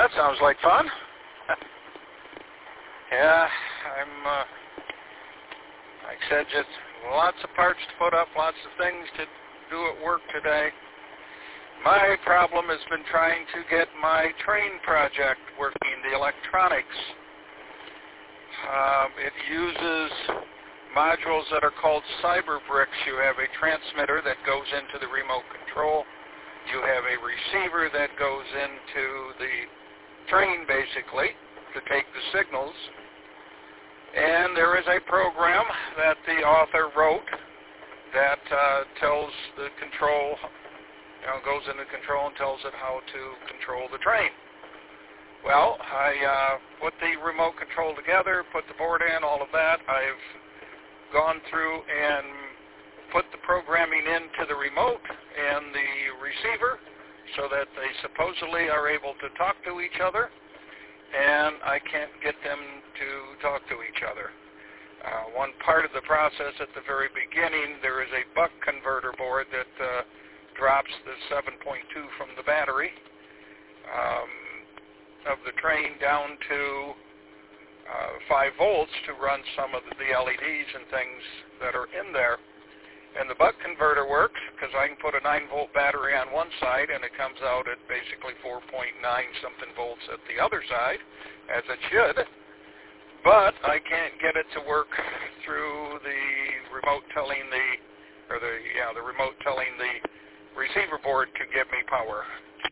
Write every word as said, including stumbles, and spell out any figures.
that sounds like fun. Yeah, I'm, uh, like I said, just lots of parts to put up, lots of things to do at work today. My problem has been trying to get my train project working, the electronics. Um, it uses modules that are called cyber bricks. You have a transmitter that goes into the remote control. You have a receiver that goes into the train, basically, to take the signals. And there is a program that the author wrote that uh, tells the control, you know, goes into control and tells it how to control the train. Well, I uh, put the remote control together, put the board in, all of that. I've gone through and put the programming into the remote and the receiver so that they supposedly are able to talk to each other, and I can't get them to talk to each other. Uh, one part of the process at the very beginning, there is a buck converter board that uh, drops the seven point two from the battery um, of the train down to uh, five volts to run some of the L E Ds and things that are in there. And the buck converter works because I can put a nine volt battery on one side and it comes out at basically four point nine something volts at the other side, as it should. But I can't get it to work through the remote telling the, or the, yeah, the remote telling the receiver board to give me power.